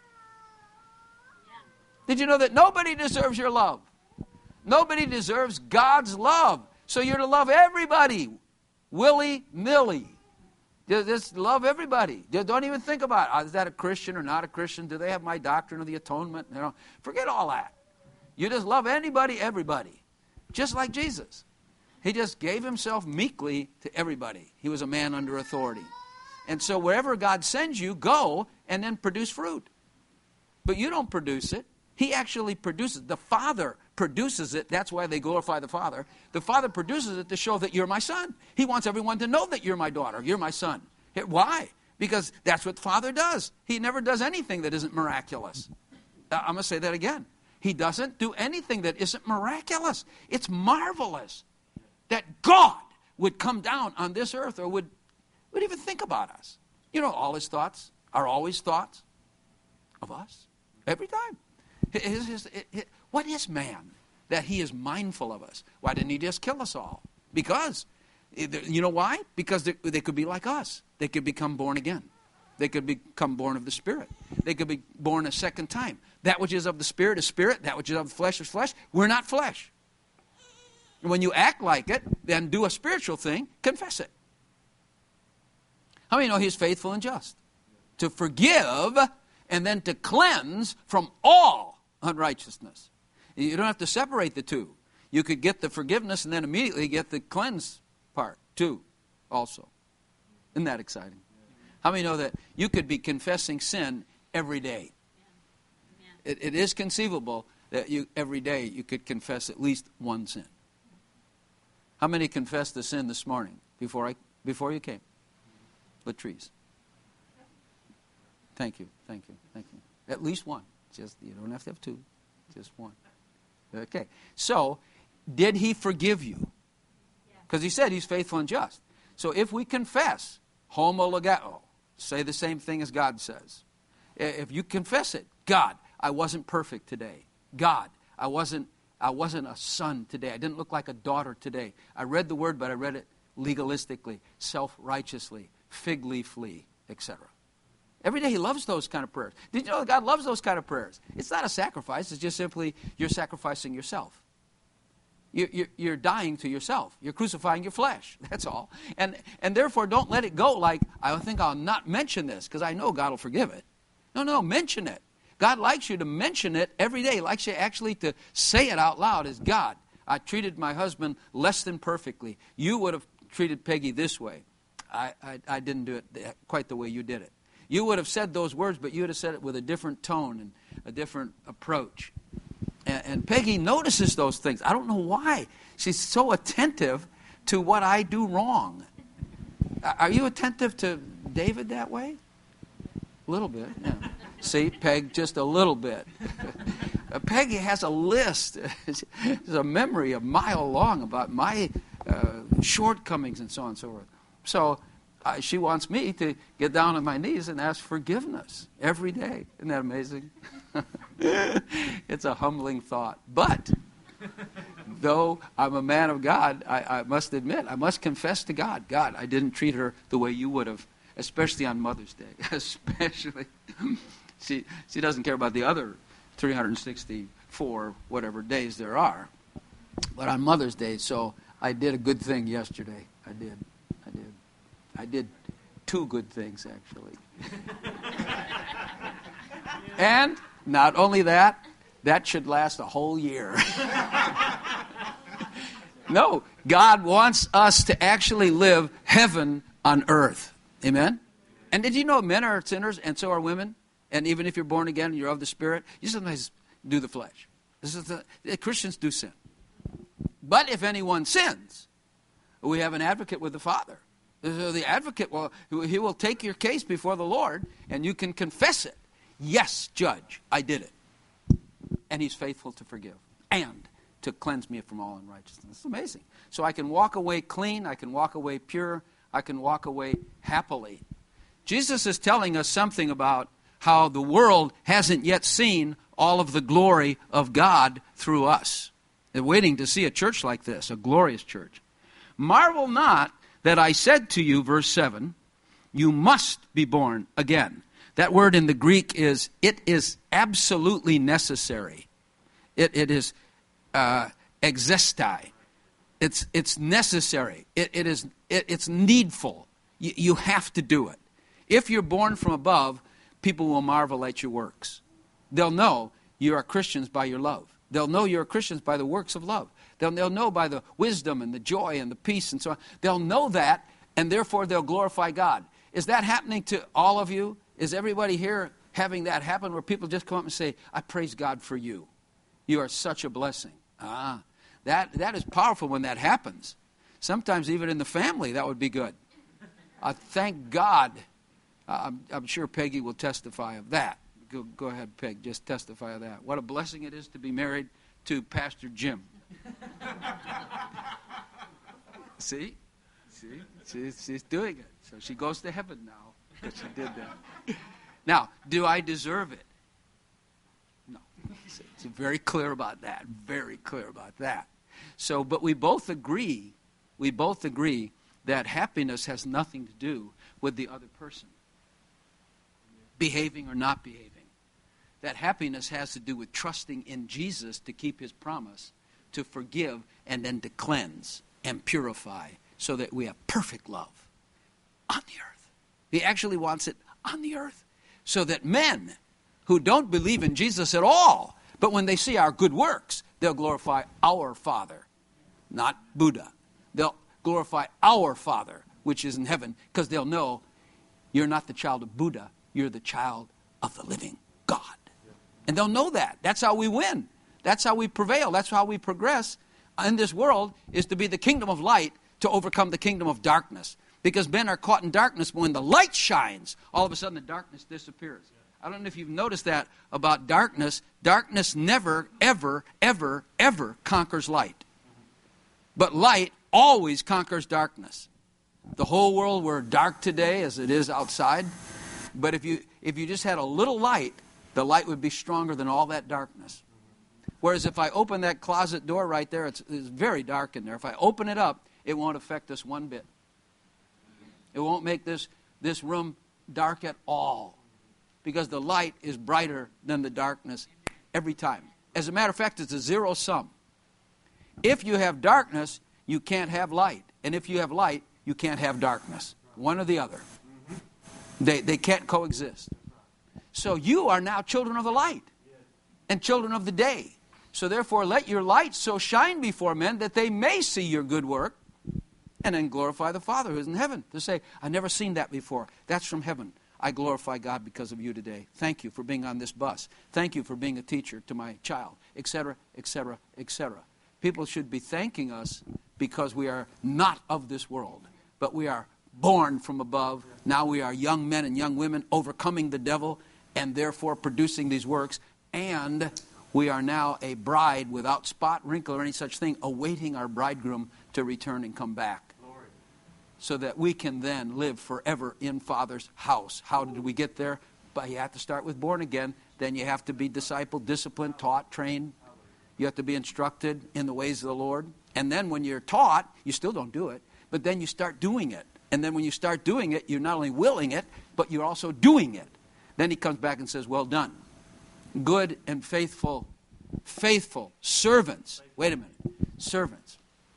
Did you know that nobody deserves your love? Nobody deserves God's love. So you're to love everybody, willy-nilly. Just love everybody. Don't even think about, is that a Christian or not a Christian? Do they have my doctrine of the atonement? Forget all that. You just love anybody, everybody. Just like Jesus. He just gave himself meekly to everybody. He was a man under authority. And so wherever God sends you, go and then produce fruit. But you don't produce it. He actually produces it. The Father produces it. That's why they glorify the Father. The Father produces it to show that you're my son. He wants everyone to know that you're my daughter. You're my son. Why? Because that's what the Father does. He never does anything that isn't miraculous. I'm going to say that again. He doesn't do anything that isn't miraculous. It's marvelous that God would come down on this earth or would even think about us. You know, all his thoughts are always thoughts of us. Every time. What is man that he is mindful of us? Why didn't he just kill us all? Because You know why? Because they could be like us. They could become born again. They could become born of the Spirit. They could be born a second time. That which is of the Spirit is spirit. That which is of the flesh is flesh. We're not flesh. When you act like it, then do a spiritual thing, confess it. How many know He's faithful and just? To forgive and then to cleanse from all unrighteousness. You don't have to separate the two. You could get the forgiveness and then immediately get the cleanse part too also. Isn't that exciting? How many know that you could be confessing sin every day? It is conceivable that every day you could confess at least one sin. How many confessed the sin this morning before you came? Latrice. Thank you. At least one. Just you don't have to have two. Just one. Okay. So, did He forgive you? Because He said He's faithful and just. So if we confess, homologeo, say the same thing as God says. If you confess it, God, I wasn't perfect today. God, I wasn't a son today. I didn't look like a daughter today. I read the word, but I read it legalistically, self-righteously, fig leafly, etc. Every day He loves those kind of prayers. Did you know God loves those kind of prayers? It's not a sacrifice. It's just simply you're sacrificing yourself. You're dying to yourself. You're crucifying your flesh. That's all. And therefore, don't let it go like, I think I'll not mention this because I know God will forgive it. No, mention it. God likes you to mention it every day. He likes you actually to say it out loud as God. I treated my husband less than perfectly. You would have treated Peggy this way. I didn't do it quite the way you did it. You would have said those words, but you would have said it with a different tone and a different approach. And Peggy notices those things. I don't know why. She's so attentive to what I do wrong. Are you attentive to David that way? A little bit, yeah. See, Peg, just a little bit. Peggy has a list. There's a memory a mile long about my shortcomings and so on and so forth. So she wants me to get down on my knees and ask forgiveness every day. Isn't that amazing? It's a humbling thought. But though I'm a man of God, I must admit, I must confess to God, God, I didn't treat her the way you would have, especially on Mother's Day. Especially. She doesn't care about the other 364 whatever days there are. But on Mother's Day, so I did a good thing yesterday. I did two good things, actually. And not only that should last a whole year. No, God wants us to actually live heaven on earth. Amen? And did you know men are sinners and so are women? And even if you're born again and you're of the Spirit, you sometimes do the flesh. Christians do sin. But if anyone sins, we have an advocate with the Father. So the advocate, he will take your case before the Lord, and you can confess it. Yes, Judge, I did it. And He's faithful to forgive and to cleanse me from all unrighteousness. It's amazing. So I can walk away clean, I can walk away pure, I can walk away happily. Jesus is telling us something about how the world hasn't yet seen all of the glory of God through us. They're waiting to see a church like this, a glorious church. Marvel not that I said to you, verse 7, you must be born again. That word in the Greek is, it is absolutely necessary. It is exestai. It's necessary. It's needful. You have to do it. If you're born from above, people will marvel at your works. They'll know you are Christians by your love. They'll know you're Christians by the works of love. They'll know by the wisdom and the joy and the peace and so on. They'll know that, and therefore they'll glorify God. Is that happening to all of you? Is everybody here having that happen where people just come up and say, I praise God for you. You are such a blessing. That is powerful when that happens. Sometimes even in the family, that would be good. Thank God. I'm sure Peggy will testify of that. Go ahead, Peg. Just testify of that. What a blessing it is to be married to Pastor Jim. See? She's doing it. So she goes to heaven now because she did that. Now, do I deserve it? No. It's very clear about that. Very clear about that. So, but we both agree that happiness has nothing to do with the other person, behaving or not behaving. That happiness has to do with trusting in Jesus to keep his promise, to forgive, and then to cleanse and purify so that we have perfect love on the earth. He actually wants it on the earth so that men who don't believe in Jesus at all, but when they see our good works, they'll glorify our Father, not Buddha. They'll glorify our Father, which is in heaven, because they'll know you're not the child of Buddha, you're the child of the living God. And they'll know that. That's how we win. That's how we prevail. That's how we progress in this world, is to be the kingdom of light to overcome the kingdom of darkness. Because men are caught in darkness, but when the light shines, all of a sudden the darkness disappears. I don't know if you've noticed that about darkness. Darkness never, ever, ever, ever conquers light. But light always conquers darkness. The whole world were dark today as it is outside. But if you just had a little light, the light would be stronger than all that darkness. Whereas if I open that closet door right there, it's very dark in there. If I open it up, it won't affect us one bit. It won't make this room dark at all. Because the light is brighter than the darkness every time. As a matter of fact, it's a zero sum. If you have darkness, you can't have light. And if you have light, you can't have darkness. One or the other. They can't coexist. So you are now children of the light and children of the day. So therefore, let your light so shine before men that they may see your good work and then glorify the Father who is in heaven. To say, I've never seen that before. That's from heaven. I glorify God because of you today. Thank you for being on this bus. Thank you for being a teacher to my child, etc., etc., etc. People should be thanking us because we are not of this world, but we are born from above. Now we are young men and young women overcoming the devil and therefore producing these works. And we are now a bride without spot, wrinkle, or any such thing, awaiting our bridegroom to return and come back. So that we can then live forever in Father's house. How did we get there? But you have to start with born again. Then you have to be discipled, disciplined, taught, trained. You have to be instructed in the ways of the Lord. And then when you're taught, you still don't do it. But then you start doing it. And then when you start doing it, you're not only willing it, but you're also doing it. Then he comes back and says, well done. Good and faithful servants. Wait a minute. Servants.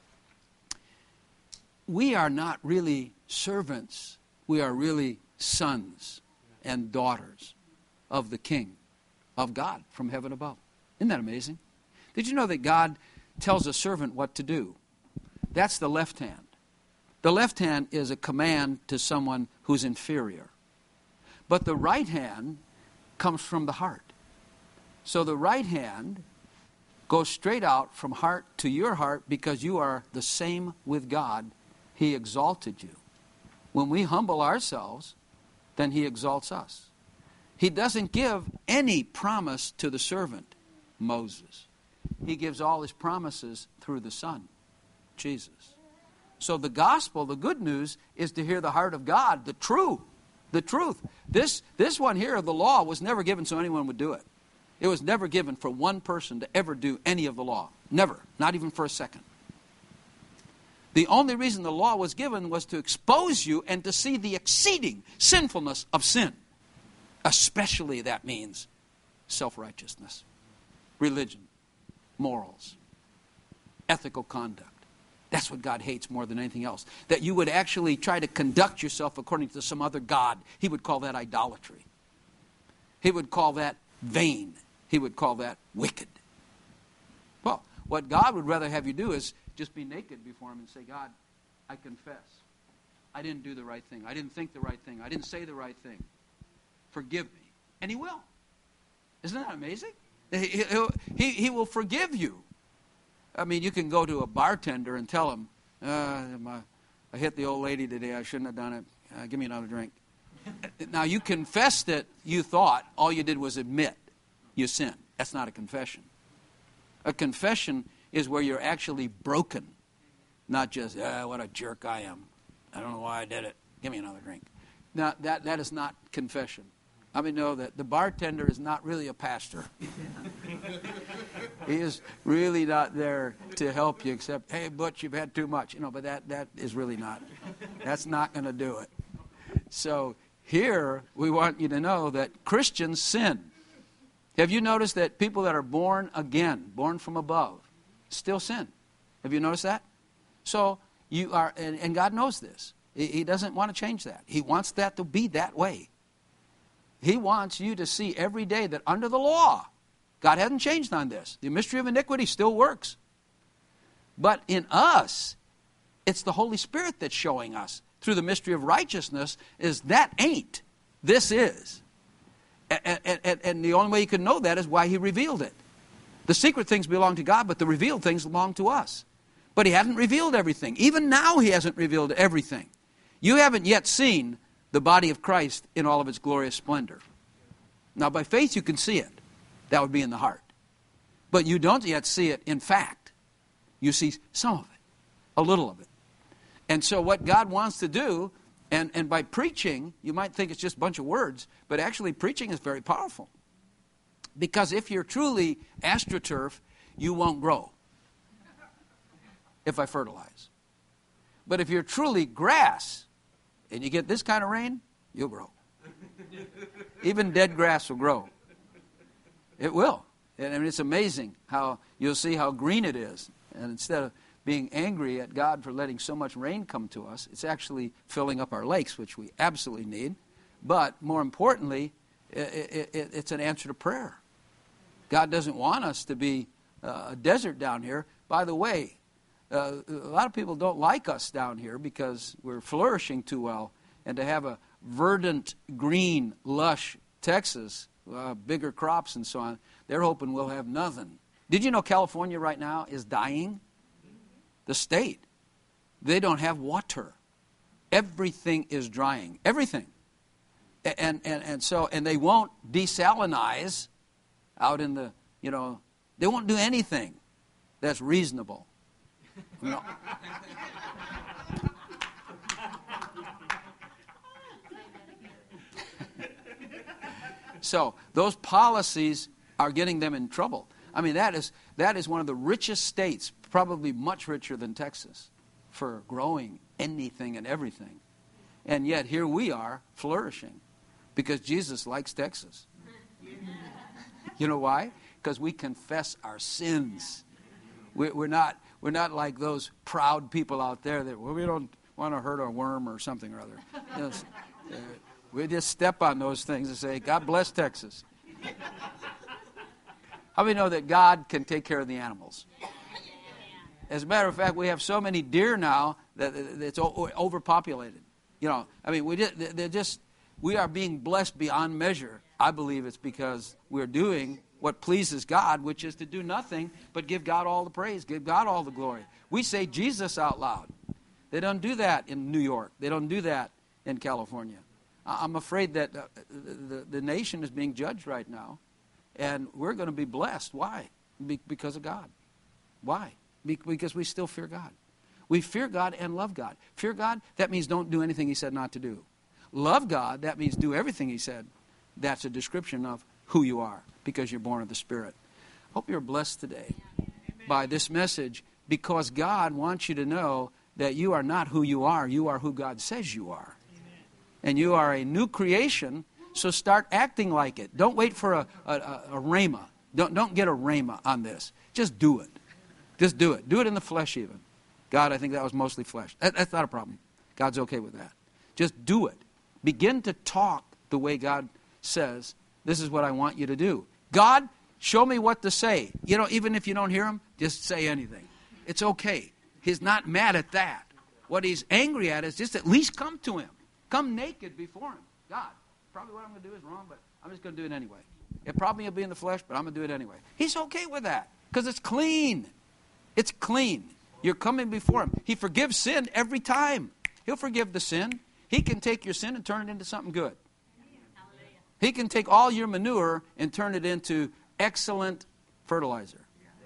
We are not really servants. We are really sons and daughters of the King, of God from heaven above. Isn't that amazing? Did you know that God tells a servant what to do? That's the left hand. The left hand is a command to someone who's inferior. But the right hand comes from the heart. So the right hand goes straight out from heart to your heart because you are the same with God. He exalted you. When we humble ourselves, then he exalts us. He doesn't give any promise to the servant, Moses. He gives all his promises through the Son, Jesus. So the gospel, the good news, is to hear the heart of God, the truth. This one here of the law was never given so anyone would do it. It was never given for one person to ever do any of the law. Never. Not even for a second. The only reason the law was given was to expose you and to see the exceeding sinfulness of sin. Especially that means self-righteousness, religion, morals, ethical conduct. That's what God hates more than anything else. That you would actually try to conduct yourself according to some other god. He would call that idolatry. He would call that vain. He would call that wicked. Well, what God would rather have you do is just be naked before him and say, God, I confess. I didn't do the right thing. I didn't think the right thing. I didn't say the right thing. Forgive me. And he will. Isn't that amazing? He will forgive you. I mean, you can go to a bartender and tell him, I hit the old lady today. I shouldn't have done it. Give me another drink. Now, you confessed it. You thought all you did was admit you sinned. That's not a confession. A confession is where you're actually broken. Not just, what a jerk I am. I don't know why I did it. Give me another drink. Now, that is not confession. I mean, know that the bartender is not really a pastor. He is really not there to help you except, hey, Butch, you've had too much. But that is really not. That's not going to do it. So here we want you to know that Christians sin. Have you noticed that people that are born again, born from above, still sin? Have you noticed that? So you are, and God knows this. He doesn't want to change that. He wants that to be that way. He wants you to see every day that under the law, God hasn't changed on this. The mystery of iniquity still works. But in us, it's the Holy Spirit that's showing us through the mystery of righteousness is that ain't. This is. And the only way you can know that is why He revealed it. The secret things belong to God, but the revealed things belong to us. But He hasn't revealed everything. Even now He hasn't revealed everything. You haven't yet seen the body of Christ in all of its glorious splendor. Now by faith you can see it. That would be in the heart. But you don't yet see it in fact. You see some of it, a little of it. And so what God wants to do, and by preaching, you might think it's just a bunch of words, but actually preaching is very powerful. Because if you're truly astroturf, you won't grow if I fertilize. But if you're truly grass, and you get this kind of rain, you'll grow. Even dead grass will grow. It will. And I mean, it's amazing how you'll see how green it is. And instead of being angry at God for letting so much rain come to us, it's actually filling up our lakes, which we absolutely need. But more importantly, it's an answer to prayer. God doesn't want us to be a desert down here. By the way, a lot of people don't like us down here because we're flourishing too well. And to have a verdant, green, lush Texas, bigger crops and so on, they're hoping we'll have nothing. Did you know California right now is dying? The state. They don't have water. Everything is drying. Everything. And they won't desalinize out in the, they won't do anything that's reasonable. No. So those policies are getting them in trouble. I mean, that is one of the richest states, probably much richer than Texas, for growing anything and everything. And yet here we are flourishing because Jesus likes Texas. You know why? Because we confess our sins. We're not like those proud people out there that, we don't want to hurt a worm or something or other. We just step on those things and say, God bless Texas. How many know that God can take care of the animals? As a matter of fact, we have so many deer now that it's overpopulated. We are being blessed beyond measure. I believe it's because we're doing what pleases God, which is to do nothing but give God all the praise, give God all the glory. We say Jesus out loud. They don't do that in New York. They don't do that in California. I'm afraid that the nation is being judged right now, and we're going to be blessed. Why? Because of God. Why? Because we still fear God. We fear God and love God. Fear God, that means don't do anything He said not to do. Love God, that means do everything He said. That's a description of who you are, because you're born of the Spirit. Hope you're blessed today by this message, because God wants you to know that you are not who you are who God says you are. And you are a new creation, so start acting like it. Don't wait for a rhema. Don't get a rhema on this. Just do it. Just do it. Do it in the flesh even. God, I think that was mostly flesh. That's not a problem. God's okay with that. Just do it. Begin to talk the way God says, this is what I want you to do. God, show me what to say. Even if you don't hear Him, just say anything. It's okay. He's not mad at that. What He's angry at is just at least come to Him. Come naked before Him. God, probably what I'm going to do is wrong, but I'm just going to do it anyway. It probably will be in the flesh, but I'm going to do it anyway. He's okay with that because it's clean. It's clean. You're coming before Him. He forgives sin every time. He'll forgive the sin. He can take your sin and turn it into something good. He can take all your manure and turn it into excellent fertilizer.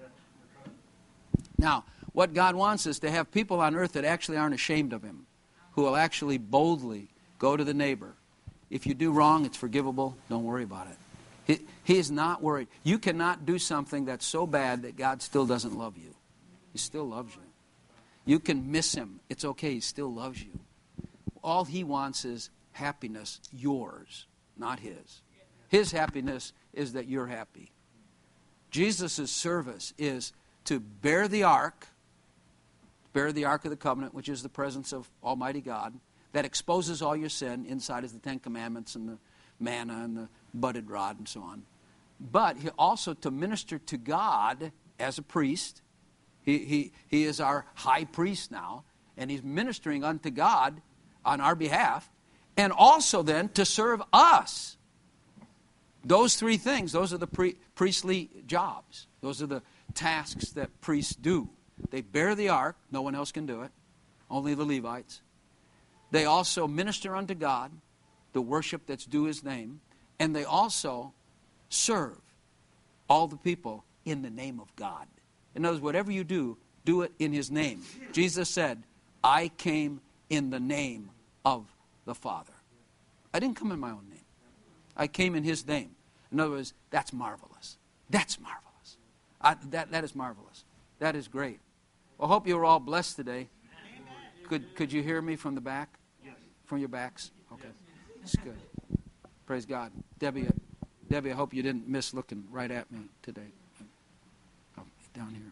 Now, what God wants is to have people on earth that actually aren't ashamed of Him, who will actually boldly go to the neighbor If you do wrong, it's forgivable. Don't worry about it. He is not worried. You cannot do something that's so bad that God still doesn't love you. He still loves you. You can miss him. It's okay. He still loves you. All he wants is happiness, yours, not his. His happiness is that you're happy. Jesus' service is to bear the ark of the covenant, which is the presence of Almighty God, that exposes all your sin. Inside is the Ten Commandments and the manna and the budded rod and so on. But he also to minister to God as a priest. He is our high priest now, and he's ministering unto God on our behalf, and also then to serve us. Those three things, those are the priestly jobs. Those are the tasks that priests do. They bear the ark. No one else can do it. Only the Levites. They also minister unto God, the worship that's due his name. And they also serve all the people in the name of God. In other words, whatever you do, do it in his name. Jesus said, I came in the name of the Father. I didn't come in my own name. I came in his name. In other words, that's marvelous. That's marvelous. That is marvelous. That is great. Well, I hope you were all blessed today. Could you hear me from the back? Yes. From your backs? Okay. That's good. Praise God. Debbie, I hope you didn't miss looking right at me today. Oh, down here.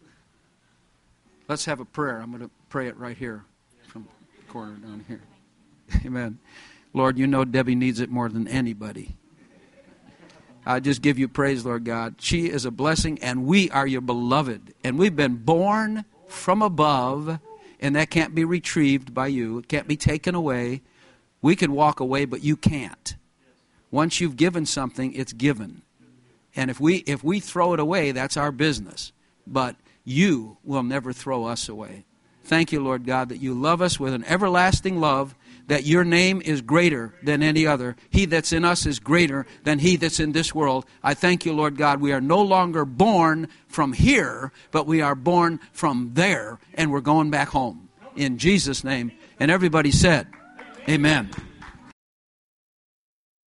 Let's have a prayer. I'm going to pray it right here from the corner down here. Amen. Lord, you know Debbie needs it more than anybody. I just give you praise, Lord God. She is a blessing, and we are your beloved. And we've been born from above, and that can't be retrieved by you. It can't be taken away. We can walk away, but you can't. Once you've given something, it's given. And if we throw it away, that's our business. But you will never throw us away. Thank you, Lord God, that you love us with an everlasting love, that your name is greater than any other. He that's in us is greater than he that's in this world. I thank you, Lord God, we are no longer born from here, but we are born from there, and we're going back home. In Jesus' name. And everybody said, amen.